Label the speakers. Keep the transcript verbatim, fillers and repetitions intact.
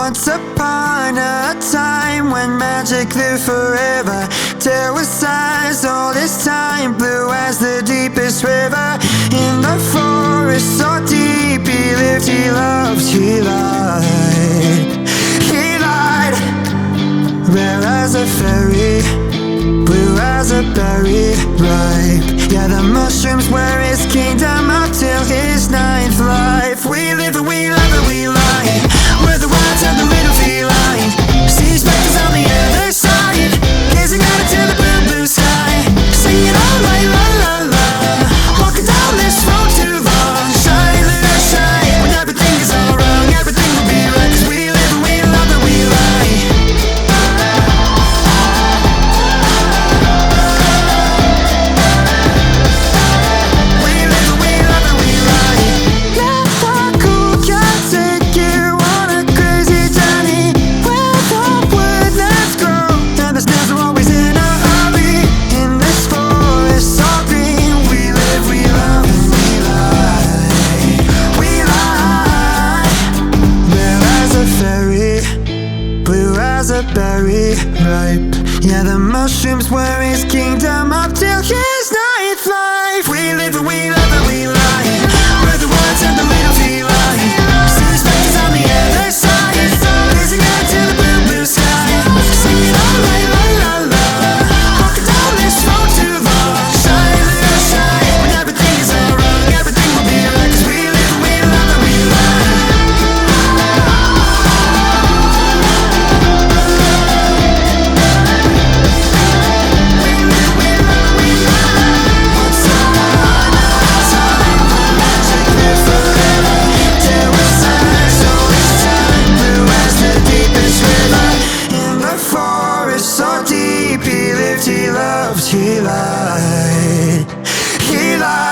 Speaker 1: Once upon a time when magic lived forever, there was sighs all this time, blue as the deepest river. In the forest so deep, he lived, he loved, he lied. He lied, rare as a fairy, blue as a berry, ripe. Yeah, the mushrooms were his kingdom up till his ninth life. We live and we love and we lie, we're the wilds and the little feline. See specters on the other side, gazing out into the blue, blue sky, singing all night, la la la. Walking down this road too long, shine, little shine. When everything is all wrong, everything will be right, 'cause we live and we love and we lie. Berry ripe. Yeah, the mushrooms were his kingdom up till his ninth life. We live and we love and we lie, we're the ones and the little feline. See specters on the other side, gazing out to the blue, blue sky, singing all night, la la la. Walking down this road too long, shine, little shine. When everything is all wrong, everything will be right, 'cause we live and we love and we lie. He loved, he lied, he lied.